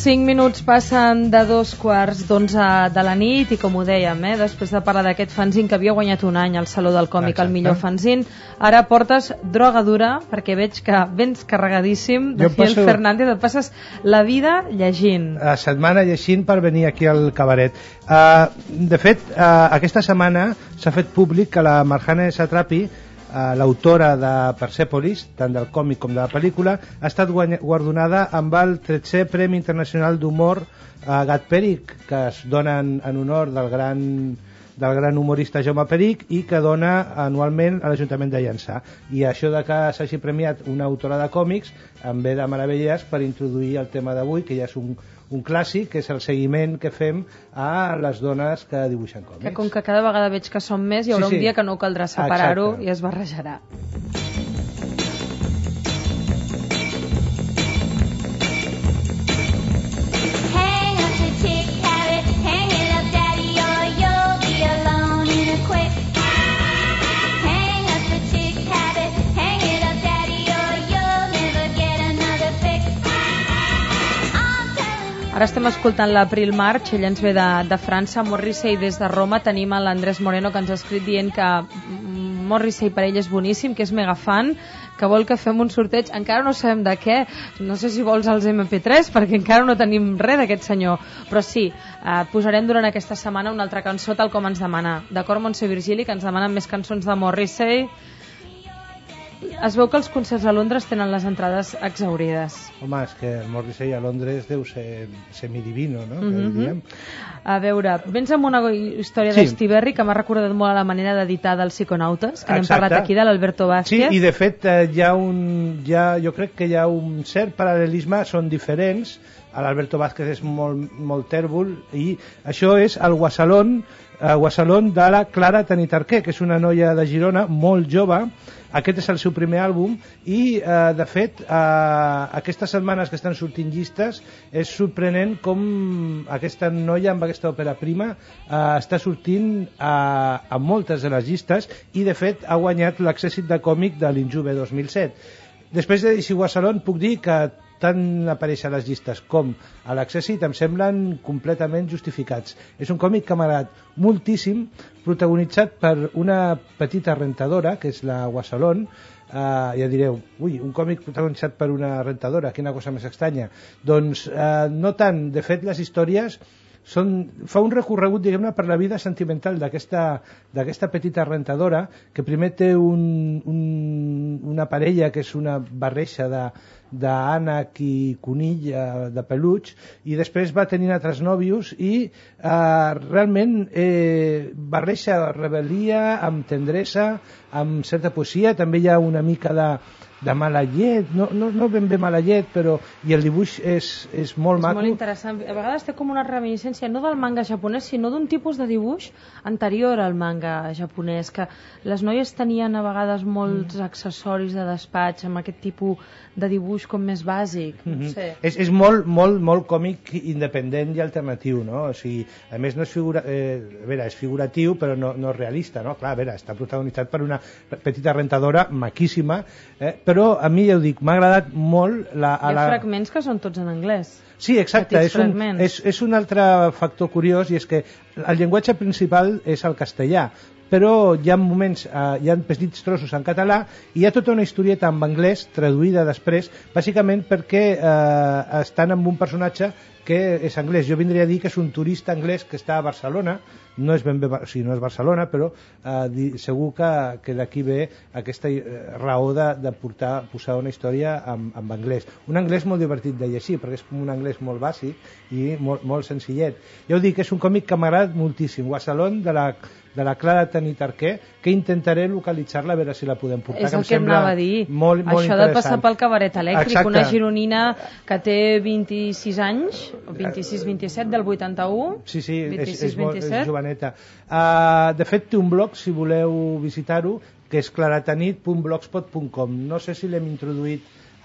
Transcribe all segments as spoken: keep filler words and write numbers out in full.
cinc minuts passen de dos quarts d'onze de la nit i com ho dèiem, eh, després de parlar d'aquest fanzine que havia guanyat un any al Saló del Còmic, Exacte. El millor fanzine, ara portes droga dura perquè veig que vens carregadíssim de Fiel passo... Fernández, et passes la vida llegint. La setmana llegint per venir aquí al cabaret. Uh, de fet, uh, aquesta setmana s'ha fet públic que la Marjane Satrapi, Uh, l'autora de Persepolis, tant del còmic com de la pel·lícula, ha estat guardonada amb el tretzè Premi Internacional d'Humor uh, Gat Peric, que es dona en, en honor del gran, del gran humorista Jaume Peric i que dona anualment a l'Ajuntament de Llançà. I això de que s'hagi premiat una autora de còmics em ve de meravelles per introduir el tema d'avui, que ja és un un clàssic, que és el seguiment que fem a les dones que dibuixen còmics. Que com que cada vegada veig que són més, hi haurà sí, sí. un dia que no caldrà separar-ho i es barrejarà. Ara estem escoltant l'April March, ella ens ve de, de França, Morrissey des de Roma, tenim l'Andrés Moreno que ens ha escrit dient que Morrissey per ell és boníssim, que és mega fan, que vol que fem un sorteig, encara no sabem de què, no sé si vols els eme pe tres perquè encara no tenim res d'aquest senyor, però sí, eh, posarem durant aquesta setmana una altra cançó tal com ens demana, d'acord Montse Virgili, que ens demanen més cançons de Morrissey. Es veu que els concerts a Londres tenen les entrades exaurides. Home, és que el Morrissey a Londres deu ser semidivino, no? Mm-hmm. A veure, vens amb una història sí. d'Estiberri que m'ha recordat molt a la manera d'editar dels Psiconautes, que n'hem parlat aquí, de l'Alberto Vázquez. Sí, i de fet hi ha un, hi ha, jo crec que hi ha un cert paral·lelisme, són diferents. L'Alberto Vázquez és molt, molt tèrbol i això és el Guasalón, eh, Guasalón de la Clara Tenitarqué, que és una noia de Girona molt jove. Aquest és el seu primer àlbum i, eh, de fet, eh, aquestes setmanes que estan sortint llistes és sorprenent com aquesta noia amb aquesta òpera prima eh, està sortint a, a moltes de les llistes i, de fet, ha guanyat l'Accèssit de còmic de l'Injuve dos mil set. Després de Dixi Guasalón puc dir que tant aparèixer a les llistes com a l'Accèssit em semblen completament justificats. És un còmic que m'ha agradat moltíssim, protagonitzat per una petita rentadora, que és la Guasalón. Uh, ja direu, ui, un còmic protagonitzat per una rentadora, quina cosa més estranya. Doncs uh, no tant, de fet les històries són, fa un recorregut, diguem-ne, per la vida sentimental d'aquesta d'aquesta petita rentadora, que primer té un, un, una parella que és una barreja de d'ànec i conill eh, de peluig, i després va tenir altres nòvios i eh, realment eh, barreja rebel·lia amb tendresa, amb certa poesia. També hi ha una mica de de mala llet, no, no, no ben bé mala llet, però i el dibuix és, és molt és maco. És molt interessant, a vegades té com una reminiscència no del manga japonès, sinó d'un tipus de dibuix anterior al manga japonès, que les noies tenien a vegades molts mm. accessoris de despatx amb aquest tipus de dibuix com més bàsic, no mm-hmm. sé. És, és molt, molt, molt còmic independent i alternatiu, no? O sigui, a més no és figura, eh, a veure, és figuratiu però no, no és realista, no? Clar, a veure, està protagonitzat per una petita rentadora maquíssima, eh? Però a mi, ja ho dic, m'ha agradat molt la, a hi ha la... fragments que són tots en anglès. Sí, exacte, és un, és, és un altre factor curiós, i és que el llenguatge principal és el castellà, però hi ha moments, eh, hi ha petits trossos en català i hi ha tota una historieta en anglès traduïda després, bàsicament perquè eh, estan amb un personatge que és anglès. Jo vindria a dir que és un turista anglès que està a Barcelona, no és ben bé, o sigui, no és Barcelona, però eh, segur que, que d'aquí ve aquesta raó de, de portar, posar una història en, en anglès. Un anglès molt divertit de llegir, perquè és com un anglès molt bàsic i molt, molt senzillet. Ja ho dic, és un còmic que m'agrada moltíssim. Guasalón, de la de la Clara Tenitarqué, que intentaré localitzar-la a veure si la podem portar. És el que, que anava a dir. Molt, molt això de passar pel cabaret elèctric, exacte. Una gironina que té vint-i-sis anys, vint-i-sis vint-i-set, del vuitanta-u. Sí, sí, vint-i-sis, és, és, molt, és joveneta. Uh, de fet, té un blog, si voleu visitar-ho, que és claratanit punt blogspot punt com. No sé si l'hem introduït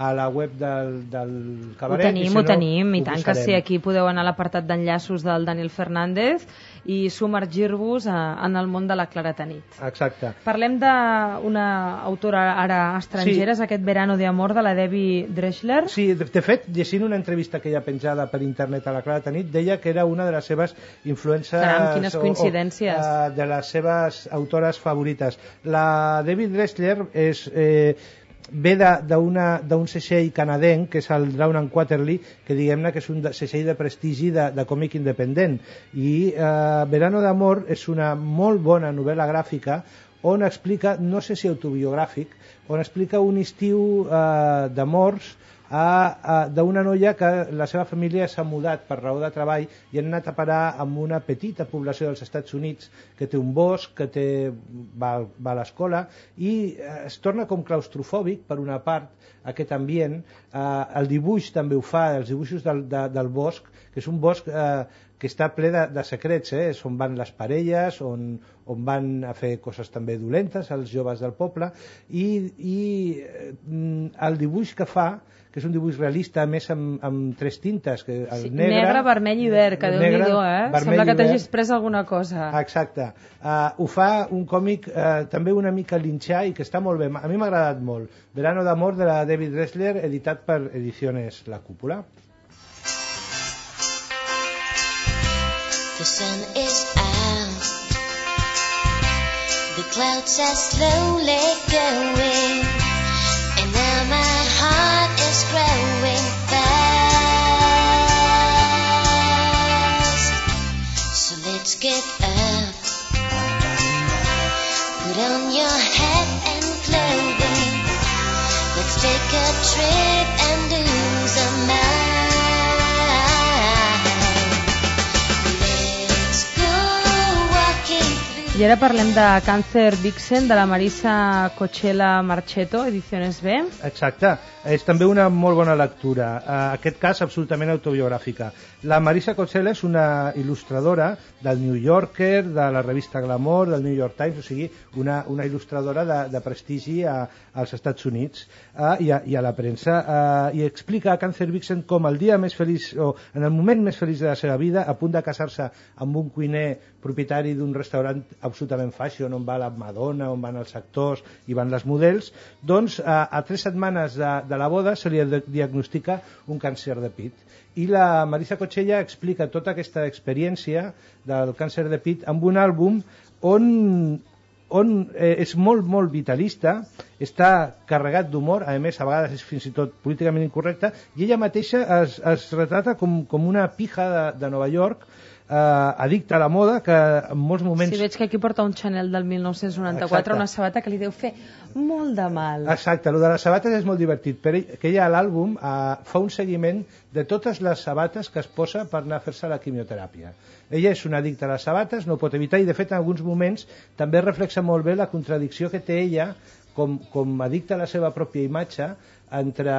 a la web del, del cabaret. Ho tenim, si no, ho tenim, i ho tant posarem. que sí, aquí podeu anar a l'apartat d'enllaços del Daniel Fernández i submergir-vos en el món de la Clara Tanit. Exacte. Parlem d'una autora ara estrangera, sí. És aquest Verano de Amor de la Debbie Drechsler. Sí, de, de fet, llegint una entrevista que hi ha penjada per internet a la Clara Tanit, deia que era una de les seves influències... Caram, quines coincidències. O, o, de les seves autores favorites. La Debbie Drechsler és... Eh, ve d'un segell canadenc, que és el Drown and Quarterly, que diguem-ne que és un segell de prestigi de, de còmic independent. I eh, Verano d'Amor és una molt bona novel·la gràfica on explica, no sé si autobiogràfic, on explica un estiu eh, d'amors d'una noia que la seva família s'ha mudat per raó de treball i han anat a parar en una petita població dels Estats Units que té un bosc, que té, va, va a l'escola i es torna com claustrofòbic per una part aquest ambient. Eh, el dibuix també ho fa, els dibuixos del, de, del bosc, que és un bosc eh, que està ple de, de secrets, eh? És on van les parelles, on, on van a fer coses també dolentes els joves del poble, i, i el dibuix que fa, que és un dibuix realista, més amb, amb tres tintes, que el sí, negre, negre, vermell i verd, que Déu-n'hi-do, eh? Sembla que t'hagis pres alguna cosa. Exacte. Uh, ho fa un còmic uh, també una mica linxà i que està molt bé. A mi m'ha agradat molt. Verano d'Amor, de la Debbie Drechsler, editat per Ediciones La Cúpula. The sun is out, the clouds are slowly going, and now my heart is growing fast. So let's get up, put on your hat and clothing, let's take a trip and lose our mind. I ara parlem de Càncer Vixen, de la Marisa Cochela Marchetto, Ediciones B. Exacte, és també una molt bona lectura, en aquest cas absolutament autobiogràfica. La Marisa Cochela és una il·lustradora del New Yorker, de la revista Glamour, del New York Times, o sigui, una, una il·lustradora de, de prestigi a, als Estats Units eh, i, a, i a la premsa, eh, i explica a Càncer Vixen com el dia més feliç, o en el moment més feliç de la seva vida, a punt de casar-se amb un cuiner propietari d'un restaurant absolutament fashion, on va la Madonna, on van els actors i van les models, doncs a, a tres setmanes de, de la boda se li diagnostica un càncer de pit. I la Marisa Cochella explica tota aquesta experiència del càncer de pit amb un àlbum on, on eh, és molt, molt vitalista, està carregat d'humor, a més a vegades és fins i tot políticament incorrecte, i ella mateixa es, es retrata com, com una pija de, de Nova York, eh, addicta a la moda, que en molts moments... Sí, veig que aquí porta un Chanel del mil nou-cents noranta-quatre, exacte, una sabata que li deu fer molt de mal. Exacte, el de les sabates és molt divertit, però que ella a l'àlbum eh, fa un seguiment de totes les sabates que es posa per anar a fer-se la quimioteràpia. Ella és una addicta a les sabates, no ho pot evitar, i de fet en alguns moments també reflexa molt bé la contradicció que té ella com, com addicta a la seva pròpia imatge entre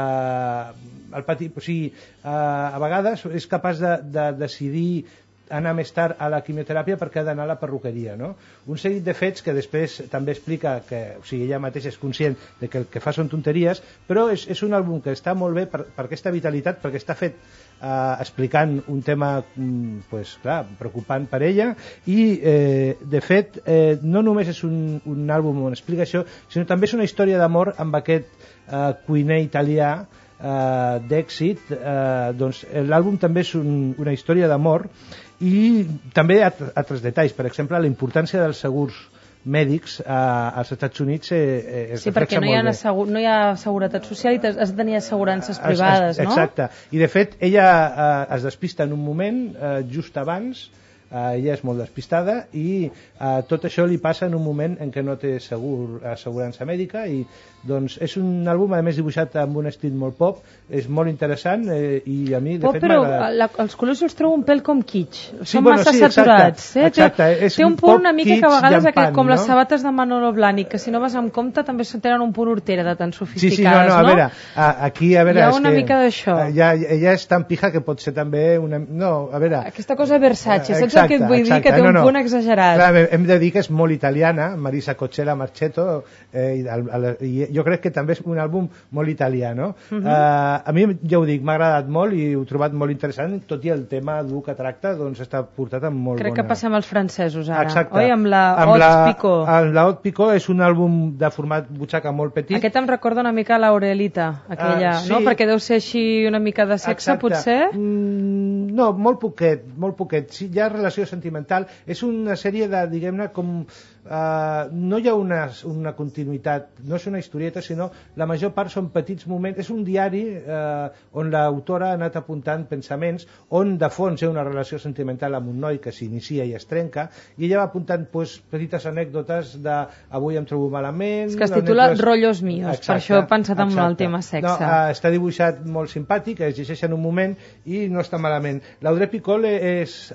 el pati... O sigui, eh, a vegades és capaç de, de decidir anar més tard a la quimioteràpia perquè ha d'anar a la perruqueria, no? Un seguit de fets que després també explica que, o sigui, ella mateixa és conscient de que el que fa són tonteries, però és, és un àlbum que està molt bé per, per aquesta vitalitat, perquè està fet eh, explicant un tema pues, clar, preocupant per ella, i eh, de fet eh, no només és un, un àlbum on explica això, sinó també és una història d'amor amb aquest eh, cuiner italià eh, d'èxit. Eh, doncs l'àlbum també és un, una història d'amor, i també altres detalls, per exemple la importància dels segurs mèdics eh, als Estats Units eh, es sí, perquè no hi, ha assegur, no hi ha seguretat social i has de tenir assegurances privades, no? Exacte, i de fet ella eh, es despista en un moment eh, just abans, eh, ella és molt despistada i eh, tot això li passa en un moment en què no té segur, assegurança mèdica, i doncs és un àlbum a més dibuixat amb un estil molt pop, és molt interessant eh, i a mi de pop, fet però la, els colors els trobo un pèl com kitsch, sí, són bueno, massa sí, saturats, exacte, eh? exacte, té, té un punt una mica que a vegades llampant, aquest, com no? les sabates de Manolo Blahnik, que si no vas amb compte també tenen un punt hortera de tan sofisticades, sí, sí, no, no, a veure, a, aquí a veure, hi ha una que, mica d'això, ja, ella és tan pija que pot ser també una, no, a veure, aquesta cosa Versace, saps és el que et vull dir, que té un punt exagerat. Clar, hem de dir que és molt italiana, Marisa Cochella Marchetto, eh, i, el, el, i jo crec que també és un àlbum molt italià, no? Uh -huh. uh, a mi, ja ho dic, m'ha agradat molt i ho he trobat molt interessant, tot i el tema dur que tracta, doncs està portat amb molt crec bona... Crec que passem als francesos ara, exacte. Oi? Amb la amb Haute la, Picot. La Haute Picot és un àlbum de format butxaca molt petit. Aquest em recorda una mica l'Aurelita, aquella, uh, sí. no? Perquè deu ser així una mica de sexe, exacte. Potser? Mm, no, molt poquet, molt poquet. Sí, hi ha relació sentimental. És una sèrie de, diguem-ne, com... Uh, no hi ha una, una continuïtat, no és una historieta, sinó la major part són petits moments. És un diari uh, on l'autora ha anat apuntant pensaments, on de fons hi ha una relació sentimental amb un noi que s'inicia i es trenca, i ella va apuntant pues, petites anècdotes de avui em trobo malament... És que es titula anècdotes... Rollos míos, exacte, per això he pensat en el tema sexe. No, uh, està dibuixat molt simpàtic, es llegeix en un moment i no està malament. L'Audrey Picot és,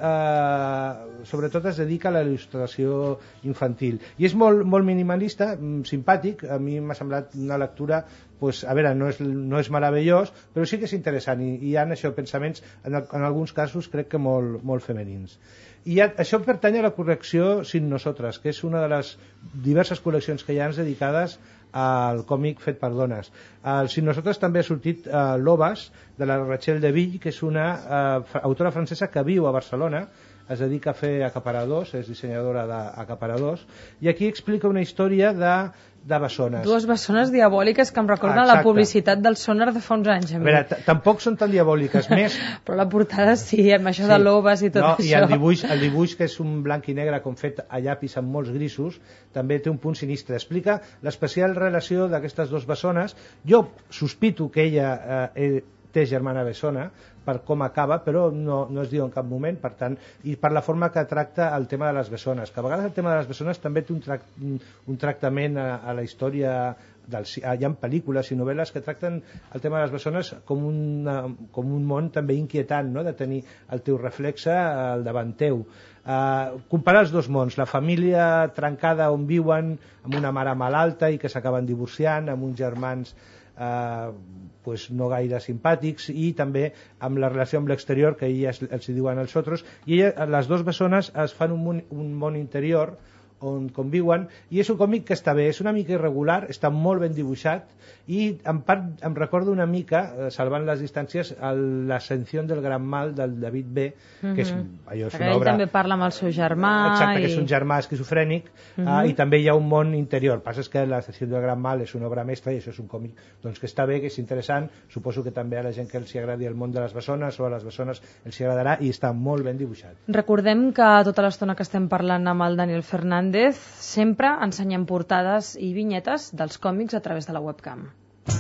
uh, sobretot es dedica a la il·lustració infantil i és molt, molt minimalista, simpàtic. A mi m'ha semblat una lectura, pues, a veure, no és, no és meravellós, però sí que és interessant i, i hi ha això, pensaments en, en alguns casos crec que molt, molt femenins. I ha, això pertany a la col·lecció Sin Nosotras, que és una de les diverses col·leccions que hi ha dedicades al còmic fet per dones. Al Sin Nosotras també ha sortit uh, Lobas, de la Rachel Deville, que és una uh, autora francesa que viu a Barcelona, es dedica a fer acaparadors, és dissenyadora d'acaparadors, i aquí explica una història de, de bessones. Dues bessones diabòliques que em recorden la publicitat del Sonar de fa uns anys. A, a veure, tampoc són tan diabòliques, més... Però la portada sí, amb això sí. de lobes i tot no, això. I el dibuix, el dibuix, que és un blanc i negre com fet a llapis amb molts grisos, també té un punt sinistre. Explica l'especial relació d'aquestes dues bessones. Jo sospito que ella eh, té germana bessona, per com acaba, però no, no es diu en cap moment, per tant, i per la forma que tracta el tema de les bessones, que a vegades el tema de les bessones també té un, trac, un tractament a, a la història, del, hi ha pel·lícules i novel·les que tracten el tema de les bessones com, una, com un món també inquietant, no? De tenir el teu reflexe al davant teu. Uh, comparar els dos mons, la família trencada on viuen, amb una mare malalta i que s'acaben divorciant, amb uns germans Uh, pues no gaire simpàtics, i també amb la relació amb l'exterior, que elles els diuen els otros, i ella, les dues bessones es fan un món, un món interior on conviuen, i és un còmic que està bé, és una mica irregular, està molt ben dibuixat, i en part em recordo una mica, eh, salvant les distàncies, l'Ascensió del Gran Mal del David B, mm-hmm. que és, allò és una ell obra... també parla amb el seu germà... Exacte, i... que és un germà esquizofrènic, mm-hmm. uh, i també hi ha un món interior. El que passa és que l'Ascensió del Gran Mal és una obra mestra, i això és un còmic doncs, que està bé, que és interessant. Suposo que també a la gent que els agradi el món de les bessones o a les bessones els agradarà, i està molt ben dibuixat. Recordem que tota l'estona que estem parlant amb el Daniel Fernández sempre ensenyem portades i vinyetes dels còmics a través de la webcam.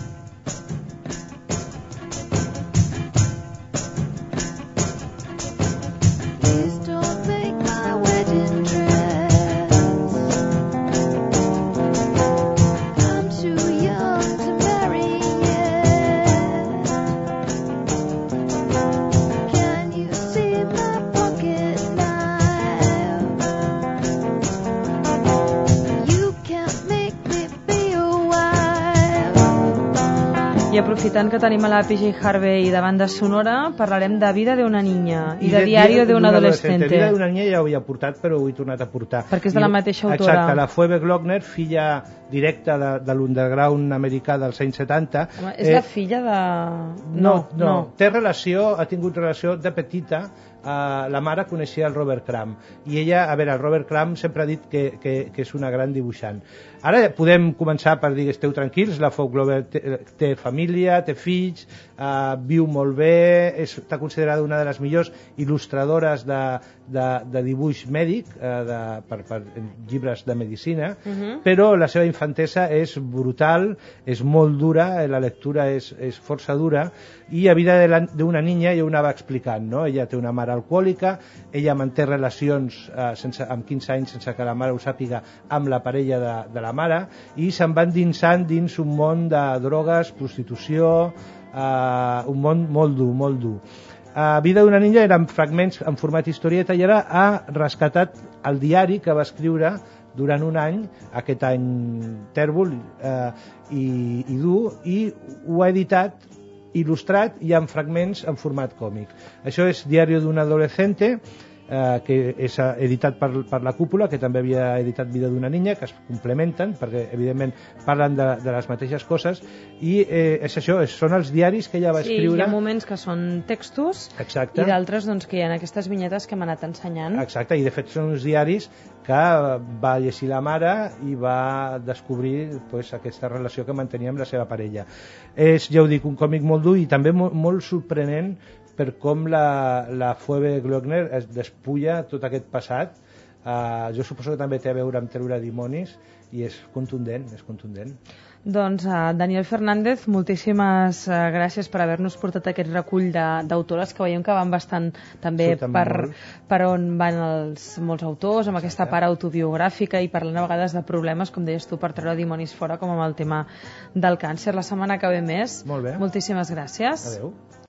I aprofitant que tenim a la P J Harvey de banda sonora, parlarem de Vida de una niña i, I de, de Diario de un adolescente. Vida de una niña ja ho havia portat, però ho he tornat a portar. Perquè és de la mateixa autora. Exacte, la Phoebe Glockner, filla directa de, de l'underground americà dels anys setanta. Home, és eh, la filla de... No, no, no. Té relació, ha tingut relació de petita. Uh, la mare coneixia el Robert Crumb, i ella, a veure, el Robert Crumb sempre ha dit que, que, que és una gran dibuixant. Ara podem començar per dir que esteu tranquils, la Phoebe Glover té, té família, té fills, uh, viu molt bé, és, està considerada una de les millors il·lustradores de, de, de dibuix mèdic, uh, de, per, per llibres de medicina, uh-huh. Però la seva infantesa és brutal, és molt dura, la lectura és, és força dura, i a Vida d'una niña ja ho anava explicant, no? Ella té una mare alcohòlica, ella manté relacions eh, sense, amb quinze anys sense que la mare ho sàpiga amb la parella de, de la mare, i se'n van dinsant dins un món de drogues, prostitució, eh, un món molt dur, molt dur. Uh, Vida d'una niña eren fragments en format historieta, i ara ha rescatat el diari que va escriure durant un any, aquest any tèrbol eh, i, i dur, i ho ha editat il·lustrat i amb fragments en format còmic. Això és Diario d'un adolescente. eh, que és editat per, per la Cúpula, que també havia editat Vida d'una niña, que es complementen perquè evidentment parlen de, de les mateixes coses, i eh, és això, és, són els diaris que ella va sí, escriure. Hi ha moments que són textos. Exacte. I d'altres doncs, que hi ha aquestes vinyetes que hem anat ensenyant. Exacte, i de fet són uns diaris que va llegir la mare i va descobrir pues, aquesta relació que mantenia amb la seva parella. És, ja ho dic, un còmic molt dur i també molt, molt sorprenent per com la, la Phoebe Gloeckner es despulla tot aquest passat. Uh, jo suposo que també té a veure amb treure dimonis i és contundent, és contundent. Doncs uh, Daniel Fernández, moltíssimes uh, gràcies per haver-nos portat aquest recull d'autores que veiem que van bastant també per, per on van els molts autors, amb aquesta part autobiogràfica i parlant a vegades de problemes, com deies tu, per treure dimonis fora, com amb el tema del càncer. La setmana que ve més. Molt bé. Moltíssimes gràcies. Adéu.